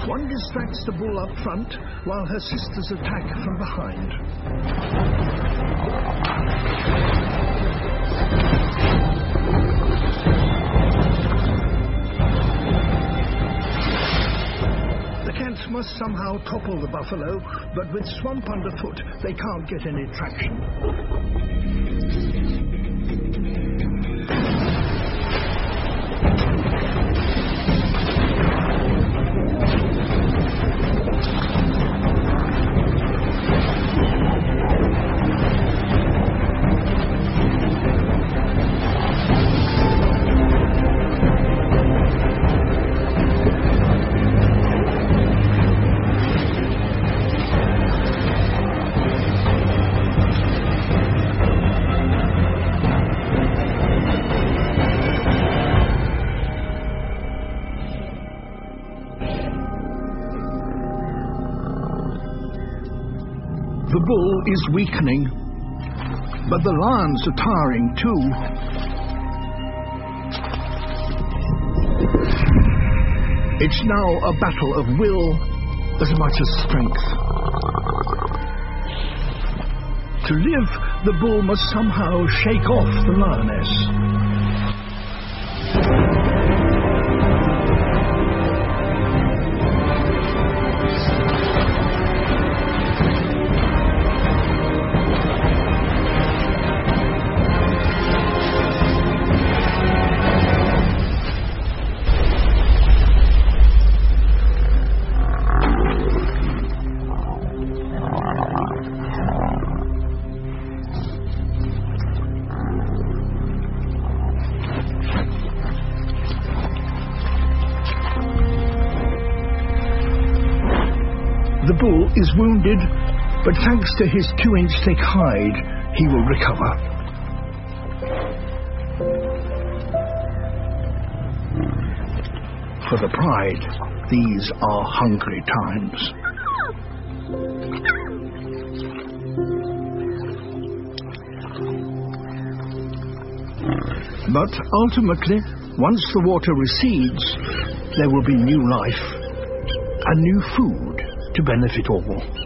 One distracts the bull up front while her sisters attack from behind. The cats must somehow topple the buffalo, but with swamp underfoot, they can't get any traction. The bull is weakening, but the lions are tiring too. It's now a battle of will as much as strength. To live, the bull must somehow shake off the lioness. The bull is wounded, but thanks to his 2-inch thick hide, he will recover. For the pride, these are hungry times. But ultimately, once the water recedes, there will be new life and new food to benefit all.